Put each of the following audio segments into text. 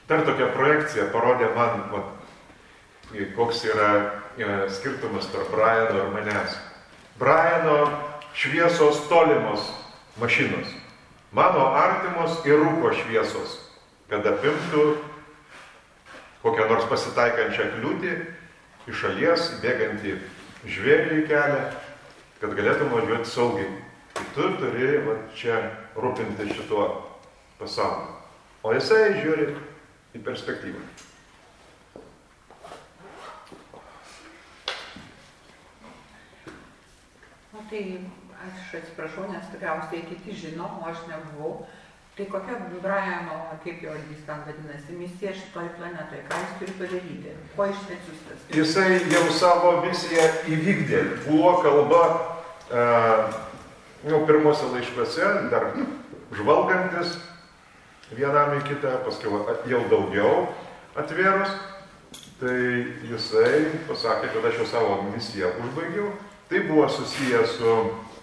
Dar tokia projekcija parodė man, koks yra skirtumas tarp Briano ir manęs. Briano šviesos tolimos mašinos. Mano artimos ir rūko šviesos, kad apimtų kokią nors pasitaikančią kliūtį iš šalies, bėgantį žvėrį į kelią, kad galėtum važiuoti saugiai. Tai tu turi čia rūpinti šituo pasauliu. O jisai žiūri į perspektyvą. O tai aš atsiprašau, nes tikriausiai kiti žino, o aš nebuvau. Tai kokia Briano, kaip jo jis ten vadinasi, misija šitoj planetoje, ką jis turi padaryti, ko iš atsiųstas? Jisai jau savo misiją įvykdė. Buvo kalba pirmose laiškuose, dar žvalgantis vienam į kitą, paskui jau daugiau atvėrus, tai jisai pasakė, kad aš jau savo misiją užbaigiau. Tai buvo susijęs su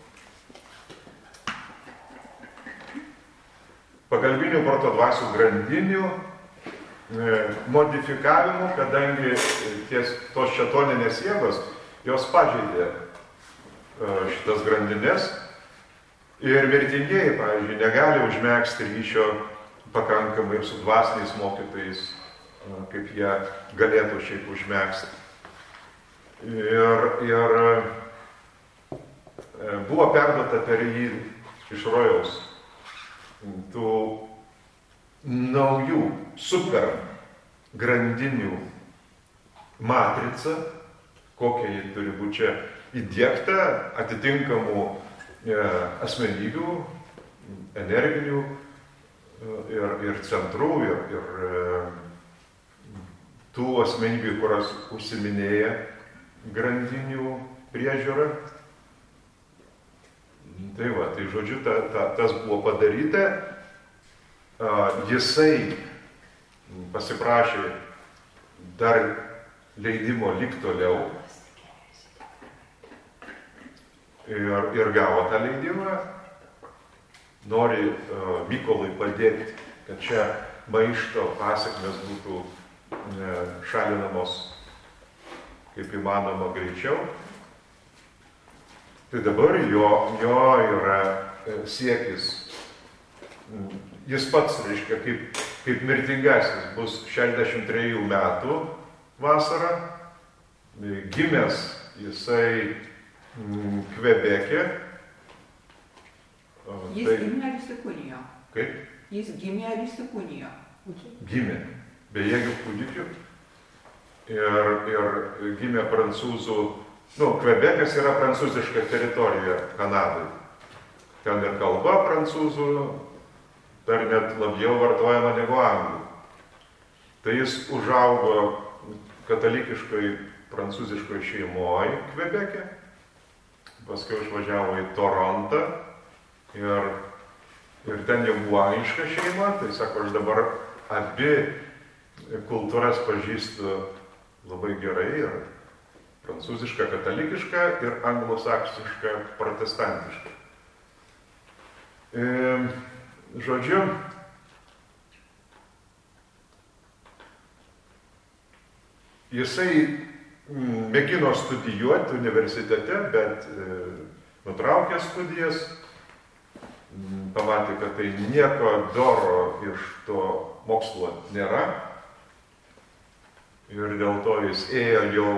pagalbinių protodvasių grandinių modifikavimu, kadangi tos šėtoninės jėgos, jos pažeidė šitas grandinės ir mirtingieji, pavyzdžiui, negali užmegzti ryšio pakankamai ir su dvasiniais mokytojais, kaip jie galėtų šiaip užmegzti. Ir buvo perduota per jį iš rojaus tų naujų super grandinių matrica, kokia ji turi būti čia įdiegta, atitinkamų asmenybių, energinių ir centrų, ir tų asmenybių, kurios užsiminėja grandinių priežiūrą. Tai va, tai žodžiu, tas buvo padaryta. Jisai pasiprašė dar leidimo likti toliau ir gavo tą leidimą. Nori Mykolui padėti, kad čia maišto pasekmės būtų šalinamos kaip įmanoma greičiau. Tai dabar jo yra siekis, jis pats, reiškia, kaip mirtingasis, bus 63 metų vasarą, gimęs jisai Kvebeke. Jis gimė ar įsikūnijo? Kaip? Jis gimė ar įsikūnijo? Gimė, bejėgių kūdikių ir gimė prancūzų. Kvebekas yra prancūziška teritorija Kanadai. Ten ir kalba prancūzų, dar net labiau vartojama negu anglų. Tai jis užaugo katalikiškoj prancūziškoj šeimoje Kvebeke, paskui išvažiavo į Torontą ir ten jau buvo angliška šeima, tai sako, aš dabar abi kultūras pažįstu labai gerai, ir prancūziška katalikiška ir anglosaksiška protestantiška. Žodžiu, jisai mėgino studijuoti universitete, bet nutraukė studijas, pamatė, kad tai nieko doro iš to mokslo nėra ir dėl to jis ėjo jau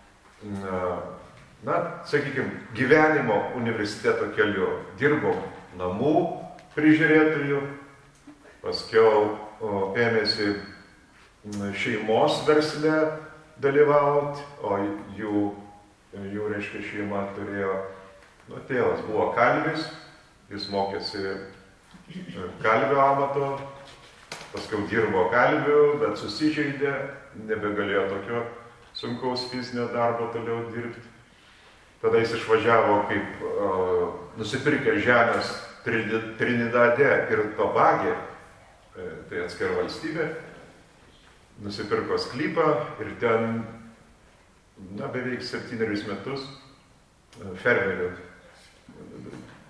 sakykime, gyvenimo universiteto keliu. Dirbo namų prižiūrėtojų, paskiau ėmėsi šeimos versle dalyvauti, o jų reiškia, šeima turėjo, tėvas buvo kalvis, jis mokėsi kalvio amato, paskiau dirbo kalviu, bet susižeidė, nebegalėjo tokio sunkaus fizinio darbo toliau dirbti. Tada jis išvažiavo kaip nusipirkė žemės Trinidade ir Tobage, tai atskira valstybė, nusipirko sklypą ir ten beveik 7 metus fermerių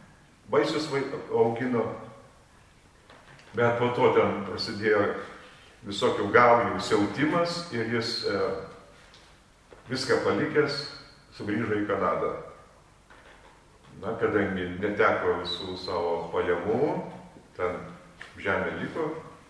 vaisius augino, bet po to ten prasidėjo visokių gaujų siautimas ir jis viską palikęs sugrįžo į Kanadą. Na, kadangi neteko visų savo pajamų, ten žemė liko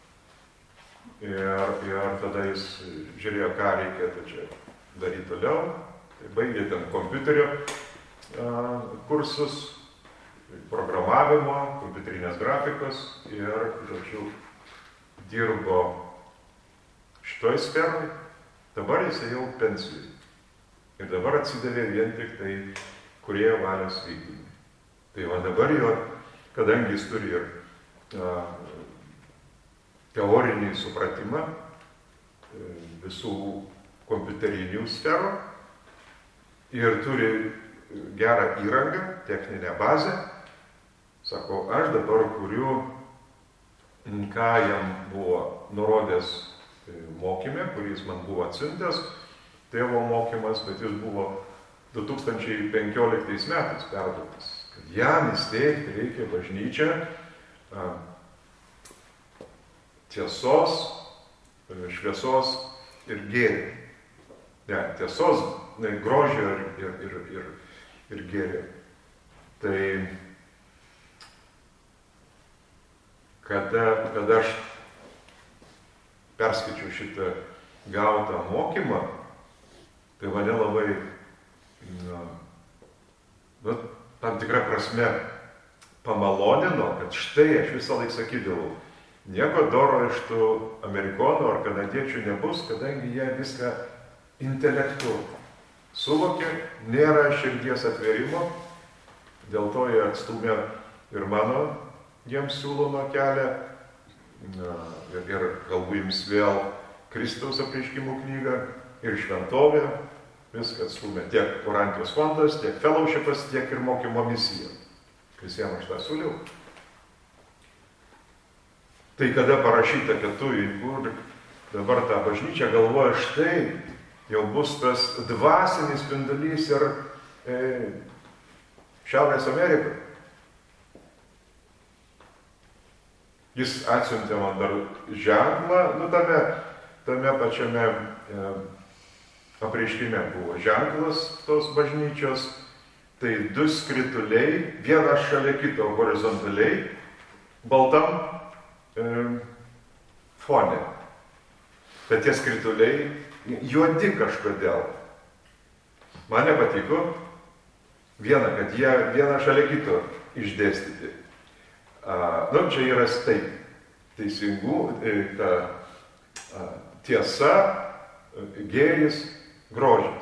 ir tada jis žiūrėjo, ką reikėtų čia daryti toliau. Tai baigė ten kompiuterio kursus, programavimo, kompiuterinės grafikos ir, žodžiu, dirbo šitoj sferai. Dabar jis jau pensijai. Ir dabar atsidavė vien tik tai kūrėjo valios vykdymui. Tai va dabar jo, kadangi jis turi ir teorinį supratimą visų kompiuterinių sferų ir turi gerą įrangą, techninę bazę, sako, aš dabar kuriu, ką jam buvo nurodęs mokyme, kuris man buvo atsiuntęs, tėvo mokymas, bet jis buvo 2015 metais perduotas, kad jam įsteigti reikia bažnyčią tiesos, šviesos ir gėrio. Ne, tiesos, grožio ir gėrio. Tai kada aš perskaičiau šitą gautą mokymą, tai mane labai, tam tikrą prasme pamalonino, kad štai aš visą laiką sakydavau, nieko doro iš tų amerikonų ar kanadiečių nebus, kadangi jie viską intelektu suvokė, nėra širdies atvėrimo, dėl to jie atstūmė ir mano jiems siūlomą kelią, ir kalbu jums vėl Kristaus apreiškimų knygą ir šventovę, viską atstūmė tiek Orantijos fondas, tiek fellowshipas, tiek ir mokymo misija. Visiems aš tą siūliau. Tai kada parašyta, kad tu įkur dabar tą bažnyčią galvoja, štai jau bus tas dvasinis spindulys ir Šiaurės Amerikai. Jis atsiuntė man dar ženklą, tame pačiame apreiškime buvo ženklas tos bažnyčios, tai 2 skrituliai, vienas šalia kito horizontaliai, baltam fone. Bet tie skrituliai juodi kažkodėl. Man nepatiko, kad jie vieną šalia kito išdėstyti. Čia yra taip, teisingų, tiesa, gėris, grožis.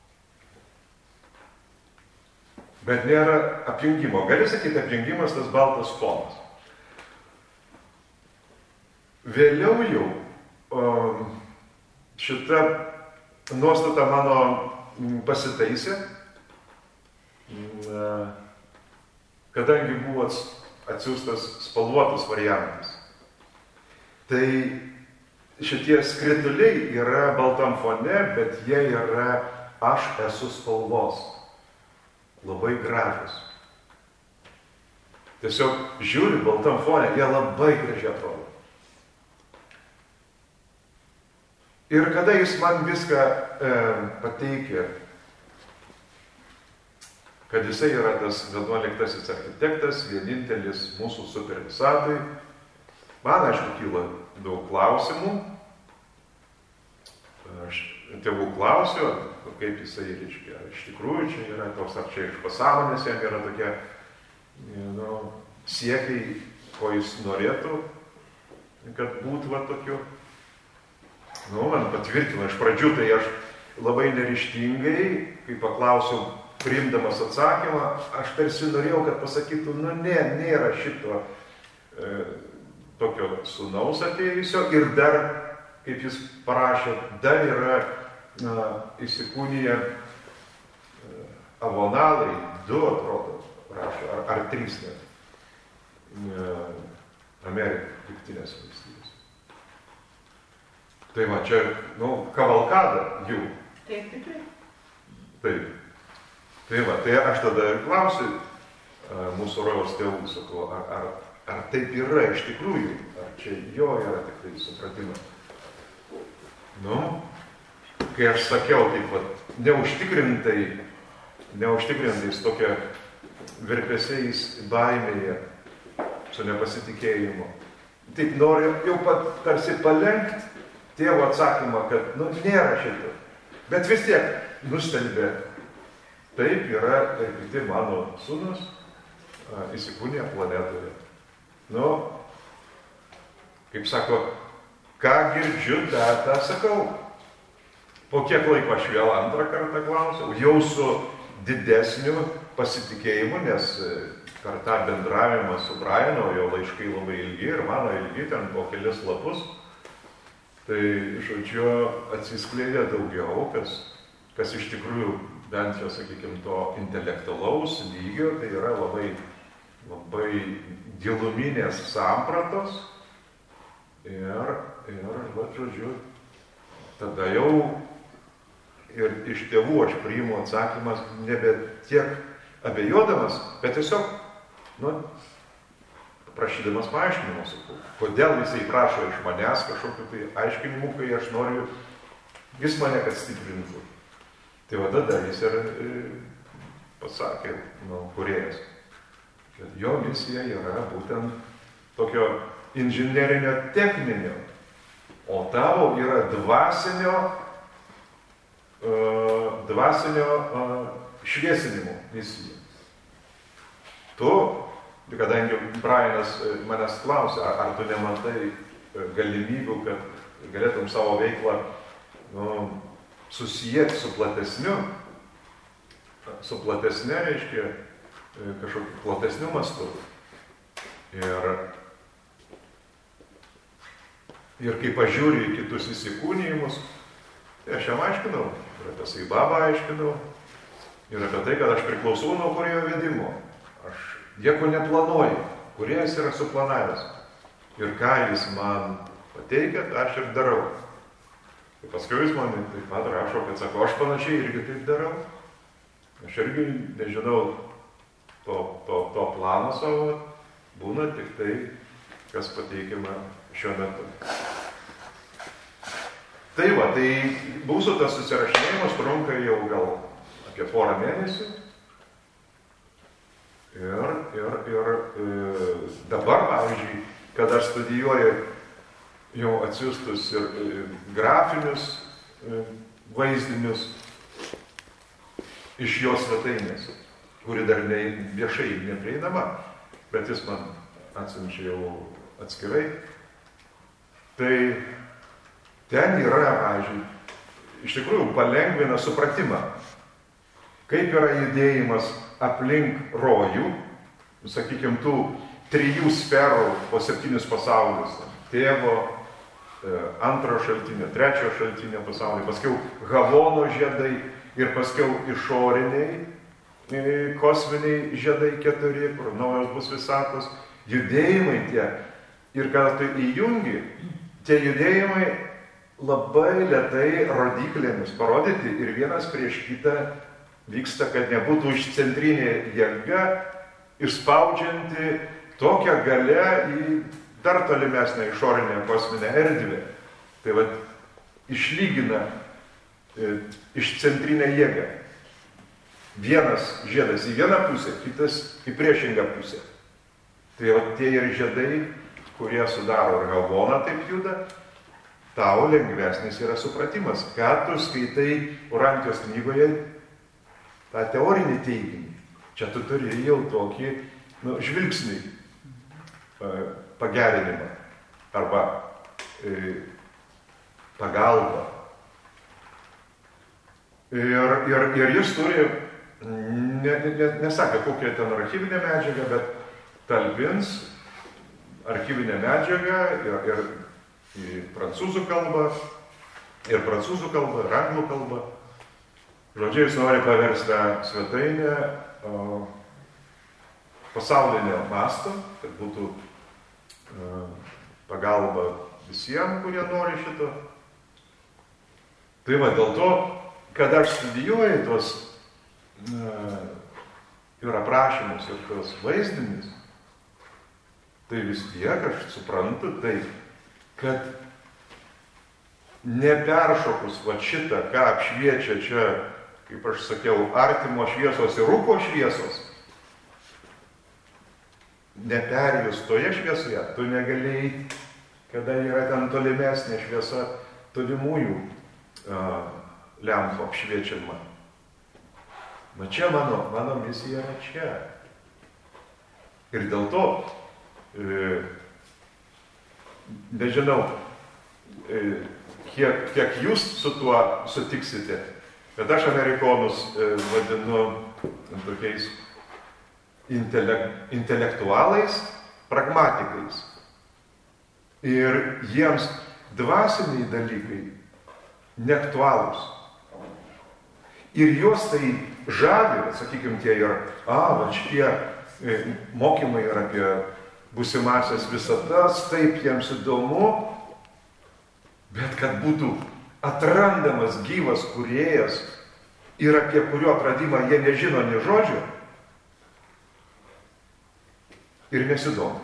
Bet nėra apjungimo. Gali sakyti, apjungimas tas baltas fonas. Vėliau jau šita nuostata mano pasitaisė, kadangi buvo atsiųstas spalvotas variantas. Tai šitie skrituliai yra baltam fone, bet jie yra aš esu spalvos. Labai gražus. Tiesiog žiūri baltam fone, jie labai gražiai atrodo. Ir kada jis man viską pateikė, kad jisai yra tas 11 architektas, vienintelis mūsų super visatoj, man aišku kyla daug klausimų. Aš tėvų klausiu, kaip jisai reiškia. Iš tikrųjų, čia yra toks, ar čia iš pasąmonės jam yra tokie siekiai, ko jis norėtų, kad būtų va tokiu. Man patvirtino iš pradžių, tai aš labai neryžtingai, kai paklausiau, priimdamas atsakymą, aš tarsi norėjau, kad pasakytų, nėra šito tokio sūnaus atėjusio ir dar, kaip jis parašė, dar yra įsikūnyje avonalai, 2 atrodo, rašė, ar 3 net, Amerikos Jungtinės valstybės. Tai va, čia, kavalkada jų. Taip, tikrai. Taip. Tai va, tai aš tada ir klausiu mūsų rojaus tėvų, sakau, ar taip yra iš tikrųjų, ar čia jo yra tik tai supratimas. Kai aš sakiau taip neužtikrintais tokia virpesiais baimėje, su nepasitikėjimu. Taip noriu jau tarsi palenkti tėvo atsakymą, kad nėra šito. Bet vis tiek nustelbė. Taip yra ir kiti mano sūnus įsikūnija planetoje. Kaip sako, ką girdžiu, tą sakau. Po kiek laiko aš vėl antrą kartą klausiau, jau su didesniu pasitikėjimu, nes per tą bendravimą su Brianu, jo laiškai labai ilgi ir mano ilgi, ten po kelis lapus, tai, žodžiu, atsiskleidė daugiau, kas iš tikrųjų, bent jau, sakykime, to intelektualaus lygio, tai yra labai, labai giluminės sampratos. Ir žodžiu, tada jau ir iš tėvų aš priimu atsakymas nebe tiek abejodamas, bet tiesiog, prašydamas paaiškinimus, kodėl jisai prašo iš manęs kažkokių tai aiškinimų, kai aš noriu, jis mane kad stiprintų. Tai tada jis ir pasakė, kūrėjas, kad jo misija yra būtent tokio inžinerinio techninio, o tavo yra dvasinio šviesinimo misija. Tu, kadangi Brianas manęs klausė, ar tu nematai galimybių, kad galėtum savo veiklą susijęti su platesne, reiškia, kažkokiu platesniu mastu. Ir kai pažiūriu į kitus įsikūnijimus, tai aš jam aiškinau, ir apie Saibabą aiškinau, ir apie tai, kad aš priklausau nuo kūrėjo vedimo. Aš nieko neplanuoju, kūrėjas yra suplanavęs. Ir ką jis man pateikia, aš ir darau. Tai paskui jis man taip pat rašo, kad sako, aš panašiai irgi taip darau. Aš irgi nežinau to plano savo, būna tik tai, kas pateikiama šiuo metu. Tai mūsų tas susirašinėjimas trunka jau gal apie porą mėnesių. Ir dabar, pavyzdžiui, kad aš studijuoju jau atsiųstus ir grafinius vaizdinius iš jo svetainės, kuri dar viešai neprieinama, bet jis man atsiunčia jau atskirai. Tai ten yra, pavyzdžiui, iš tikrųjų palengvina supratimą, kaip yra judėjimas aplink rojų, sakykime, tų 3 sferų po 7 pasaulius, tėvo, antro šaltinio, trečio šaltinio pasaulio, paskiau Havono žiedai ir paskiau išoriniai kosminiai žiedai 4, kur naujos bus visatos, judėjimai tie. Ir kada tu įjungi, tie judėjimai labai lėtai rodiklėmis parodyti ir vienas prieš kitą vyksta, kad nebūtų išcentrinė jėga išspaudžianti tokią galę į dar tolimesnę išorinę kosminę erdvę. Tai išlygina išcentrinę jėgą. Vienas žiedas į vieną pusę, kitas į priešingą pusę. Tai tie ir žiedai, kurie sudaro ir Havoną taip juda, tau lengvesnis yra supratimas, ką tu skaitai Urantijos knygoje tą teorinį teiginį. Čia tu turi jau tokį žvilgsnį pagerinimą arba pagalbą. Ir jis turi, nesakė kokią ten archyvinę medžiagą, bet talpins archyvinę medžiagą ir į prancūzų kalbą, ir anglų kalbą. Žodžiu, jis nori paversti tą svetainę pasaulinio masto, kad būtų pagalba visiems, kurie nori šito. Tai dėl to, kad aš studijuoju tuos ir aprašymus, ir tuos vaizdinius, tai vis tiek aš suprantu taip, kad neperšokus va šitą, ką apšviečia čia, kaip aš sakiau, artimo šviesos ir rūko šviesos, neperėjus toje šviesoje, tu negalėjai, kada yra ten tolimesnė šviesa, tolimųjų lempų apšviečiama. Va čia mano misija yra čia. Ir dėl to, nežinau, kiek jūs su tuo sutiksite, bet aš amerikonus vadinu tokiais intelektualais, pragmatikais. Ir jiems dvasiniai dalykai neaktualūs. Ir juos tai žavi, sakykime, tie yra, va šitie mokymai yra apie būsimasias visatas, taip jiems įdomu, bet kad būtų atrandamas gyvas kūrėjas ir apie kurio atradimą jie nežino nė žodžio ir nesidomi.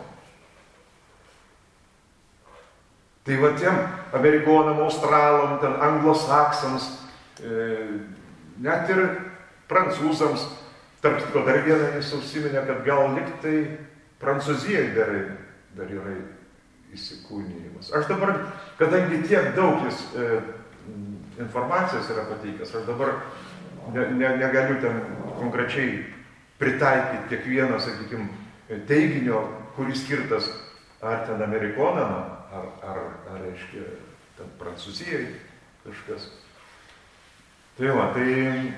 Tai va tiem amerikonam, australam, ten anglosaksams, net ir prancūzams, tarp kitko dar vieną jis užsiminė, kad gal liktai Prancūzijai dar yra įsikūnijimas. Aš dabar, kadangi tiek daug jis informacijos yra pateikęs, aš dabar negaliu ten konkrečiai pritaikyti kiekvieno, sakykime, teiginio, kuris skirtas ar ten amerikonam, ar reiškia, ten Prancūzijai kažkas. Tai va, tai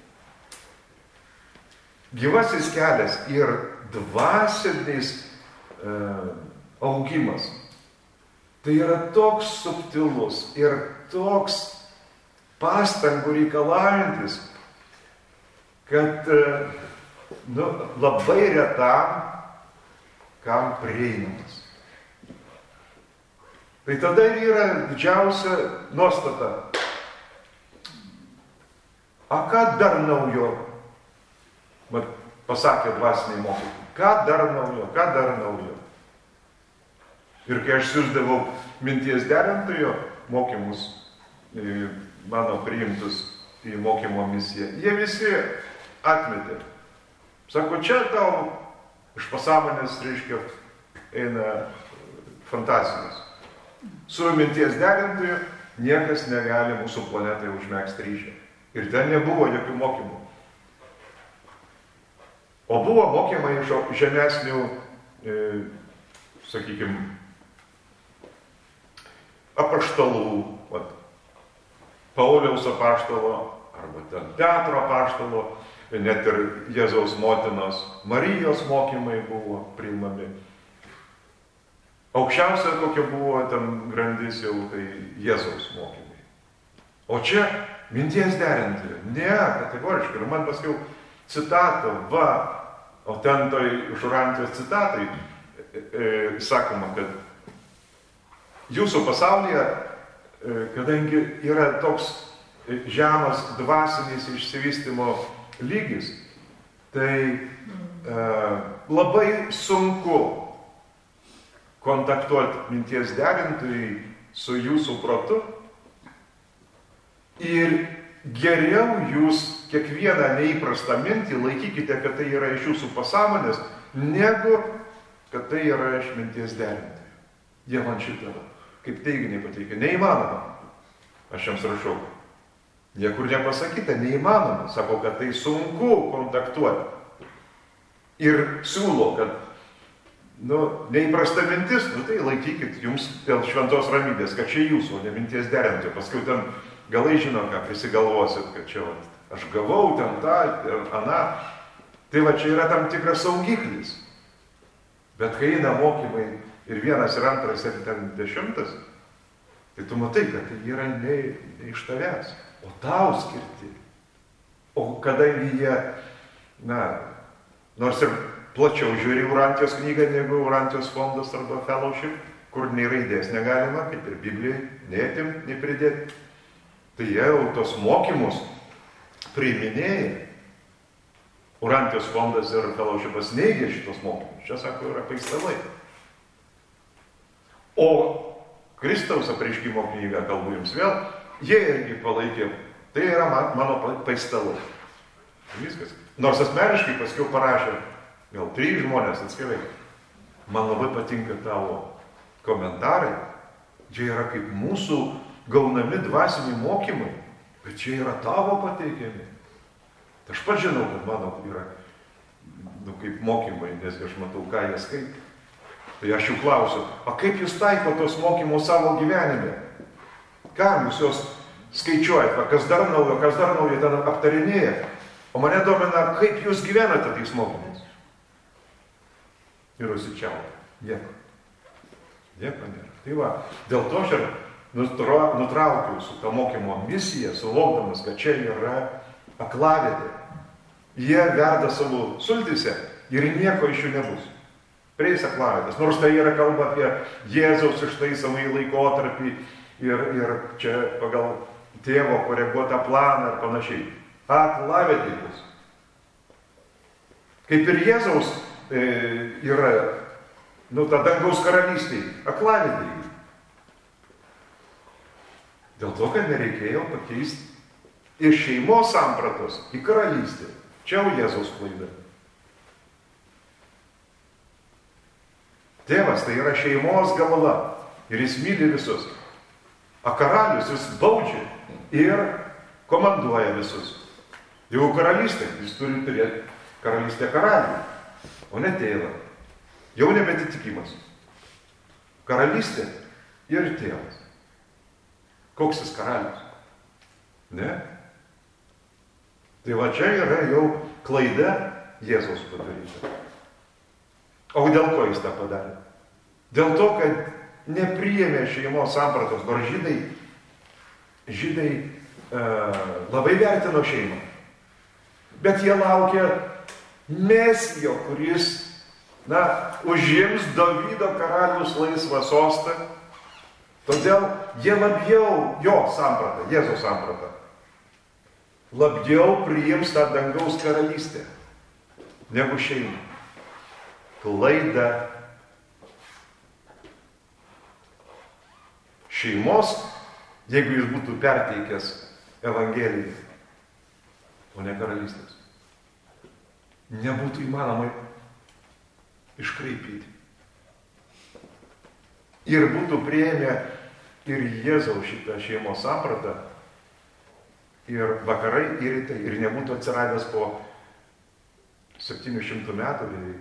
gyvasis kelias ir dvasinis augimas. Tai yra toks subtilus ir toks pastangų reikalaujantis, kad labai retam, kam prieinamas. Tai tada yra didžiausia nuostata. A ką dar naujo, pasakė dvasiniai mokytojai, ką dar naujo. Ir kai aš siųsdavau minties derintojo mokymus, mano priimtus į mokymo misiją, jie visi atmetė. Sako, čia tau iš pasąmonės, reiškia, eina fantazijos. Su minties derintoju niekas negali mūsų planetai užmegzti ryšio. Ir ten nebuvo jokių mokymų. O buvo mokymai iš žemesnių, sakykime, apaštalų, Pauliaus apaštalo, arba ten Petro apaštalo, net ir Jėzaus motinos Marijos mokymai buvo priimami. Aukščiausia, kokia buvo ten grandis jau, tai Jėzaus mokymai. O čia minties derinti. Ne, kategoriškai. Ir man paskiau citatą, o ten toj Žurantijos citatai sakoma, kad jūsų pasaulyje, kadangi yra toks žemas dvasinis išsivystymo lygis, tai labai sunku kontaktuoti minties derintojai su jūsų protu ir geriau jūs kiekvieną neįprastą mintį laikykite, kad tai yra iš jūsų pasąmonės, negu kad tai yra iš minties derintojų. Jie man šitą kaip teiginį pateikia. Neįmanoma. Aš jiems rašau. Niekur nepasakyta, neįmanoma. Sako, kad tai sunku kontaktuoti. Ir siūlo, kad neįprasta mintis, tai laikykit jums dėl šventos ramybės, kad čia jūsų, o ne minties derintojų. Paskui ten galai žino, ką prisigalvosit, kad čia aš gavau ten tą, aną. Tai va čia yra tam tikras saugiklis. Bet kai eina mokymai ir vienas, ir antras, ir ten 10, tai tu matai, kad tai yra ne iš tavęs, o tau skirti. O kadangi jie, nors ir plačiau žiūri Urantijos knygą negu Urantijos fondas arba fellowship, kur nei raidės negalima, kaip ir Biblijai, nei atimt, nei pridėti. Tai jie jau tos mokymus priiminėja. Urantijos fondas ir fellowshipas neigia šitos mokymus. Čia, sako, yra paistalai. O Kristaus apreiškimo knygą, kalbu jums vėl, jie irgi palaikė. Tai yra mano paistalai. Viskas. Nors asmeniškai paskiau parašė, gal 3 žmonės atskirai. Man labai patinka tavo komentarai. Čia yra kaip mūsų gaunami dvasiniai mokymai, bet čia yra tavo pateikiami. Aš pats žinau, kad mano yra kaip mokymai, nes aš matau, ką jie skaito. Tai aš jų klausiu, o kaip jūs taiko tos mokymus savo gyvenime? Kam jūs jos skaičiuojat, kas dar naujo, ten aptarinėja? O mane domina, kaip jūs gyvenate tais mokymais. Ir užsičiauja. Nieko nėra. Tai va, dėl to aš ir nutraukiau su tą mokymo misiją, suvokdamas, kad čia yra aklavietė. Jie verda savo sultyse ir nieko iš jų nebus. Prieis aklavietės. Nors tai yra kalba apie Jėzaus ištaisomąjį laikotarpį ir čia pagal tėvo koreguotą planą ir panašiai. Aklavietė bus. Kaip ir Jėzaus yra, ta dangaus karalystė, aklavietė. Dėl to, kad nereikėjo pakeisti iš šeimos sampratos į karalystę. Čia jau Jėzaus klaida. Tėvas tai yra šeimos galva ir jis myli visus. O karalius jis baudžia ir komanduoja visus. Jau karalystė, jis turi turėti karalystę karalių, o ne tėvą. Jau nebetitikimas. Karalystė ir tėvas. Koks jis karalius? Ne? Tai va čia yra jau klaida Jėzaus padaryta. O dėl ko jis tą padarė? Dėl to, kad nepriėmė šeimos sampratos, nors žydai labai vertino šeimą. Bet jie laukia Mesijo, kuris, užims Dovydo karaliaus laisvą sostą. Todėl jie labiau jo sampratą, Jėzaus sampratą, labiau priims tą dangaus karalystę negu šeimą. Klaida. Šeimos, jeigu jis būtų perteikęs Evangeliją, o ne karalystės, nebūtų įmanoma iškraipyti. Ir būtų priėmę ir Jėzaus šitą šeimos sampratą, ir vakarai, ir rytai, ir nebūtų atsiradęs po 700 metų beveik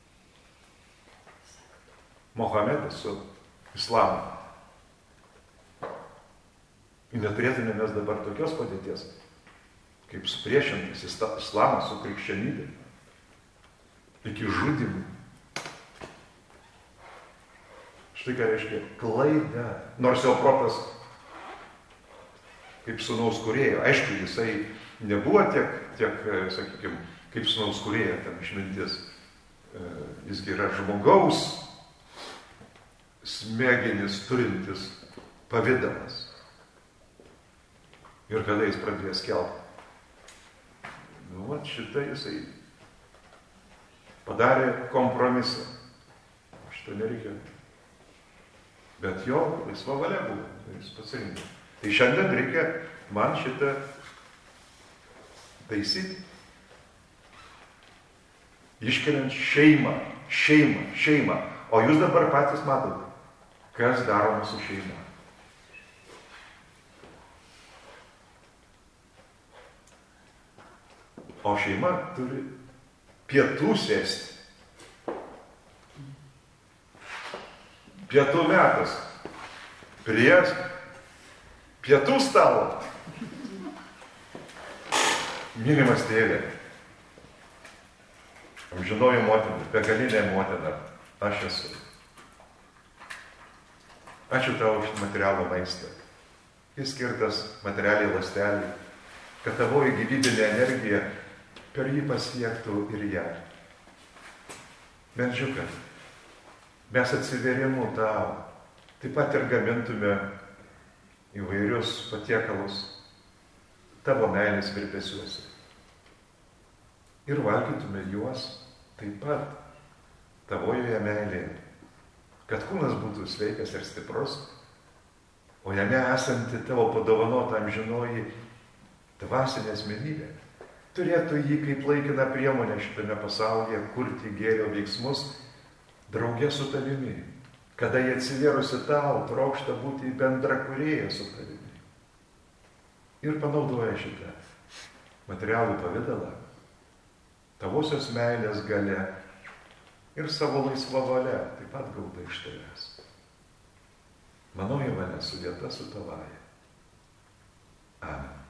Mohamedas su islamu. Ir neturėtume mes dabar tokios padėties, kaip supriešintas islamas su krikščionybė, iki žudimų. Štai ką reiškia klaida. Nors jo protas kaip sūnaus kūrėjo. Aišku, jisai nebuvo tiek sakykime, kaip sūnaus kūrėjo, ten išmintis. Jisgi yra žmogaus smegenis turintis pavidalas. Ir kada jis pradėjo skelbti? Šitą jisai padarė kompromisą. Šitą nereikia. Bet jo laisva valia buvo. Jis pasirinko. Tai šiandien reikia man šitą taisyti. Iškeliant šeimą. O jūs dabar patys matote, kas daroma su šeima. O šeima turi pietų sėsti. Pietų metas. Prie pietų stalo. Mylimas tėvė. Amžinoji motina, begalinė motina. Aš esu. Ačiū tau už materialų maistą. Jis skirtas materialiai ląsteliai, kad tavoji gyvybinė energija per jį pasiektų ir ją. Meldžiu, kad mes atsivėrimu tau taip pat ir gamintume įvairius patiekalus tavo meilės virpesiuose. Ir valgytume juos taip pat tavojoje meilėje, kad kūnas būtų sveikas ir stiprus, o jame esanti tavo padovanota amžinoji dvasinė asmenybė turėtų jį kaip laikiną priemonę šitame pasaulyje kurti gėrio veiksmus draugė su tavimi, kada jie atsivėrusi tau trokšta būti bendra kūrėja su tavimi. Ir panaudoja šitą materialų pavidalą tavosios meilės galia ir savo laisva valia taip pat gauta iš tavęs. Manoji valia sudėta su tavaja. Amen.